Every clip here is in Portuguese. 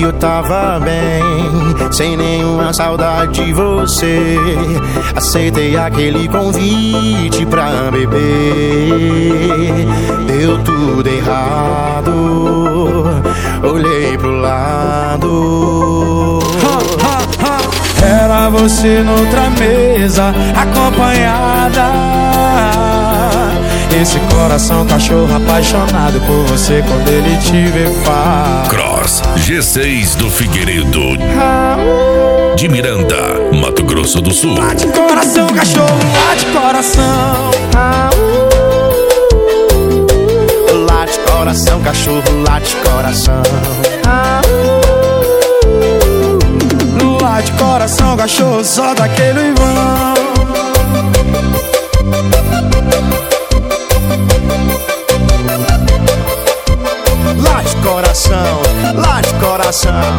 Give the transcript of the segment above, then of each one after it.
eu tava bem, sem nenhuma saudade de você. Aceitei aquele convite pra beber. Deu tudo errado, olhei pro lado. Era você noutra mesa, acompanhada. Esse coração cachorro apaixonado por você quando ele te vê faz. Cross G6 do Figueiredo, de Miranda, Mato Grosso do Sul. Late coração cachorro, late coração. Late coração cachorro, late coração. Late coração cachorro, só daquele vão. Late coração, late coração.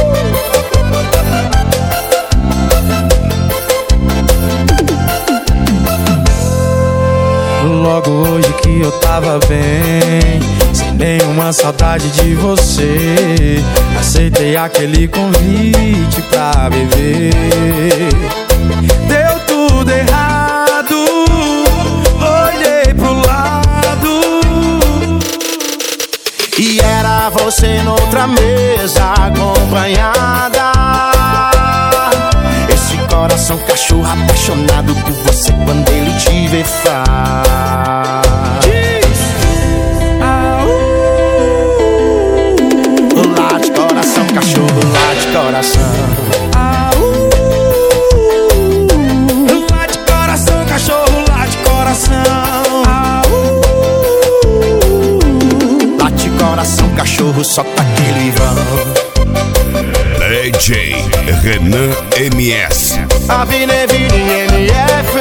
Logo hoje que eu tava bem, sem nenhuma saudade de você, aceitei aquele convite pra beber. Deu tudo errado, olhei pro lado. E era você noutra mesa, acompanhada. Esse coração cachorro apaixonado por você quando ele te vê faz. Late coração cachorro, late coração. Late coração cachorro, late coração. Late coração cachorro, só tá aquele vão. DJ Renan MS. Avenida MF.